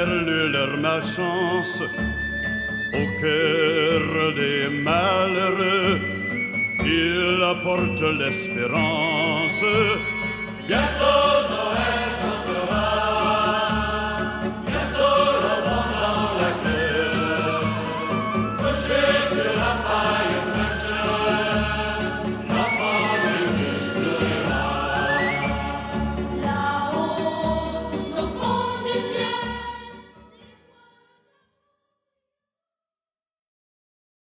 perlu leur malchance au cœur des malheureux. Il apporte l'espérance. Bientôt Noël.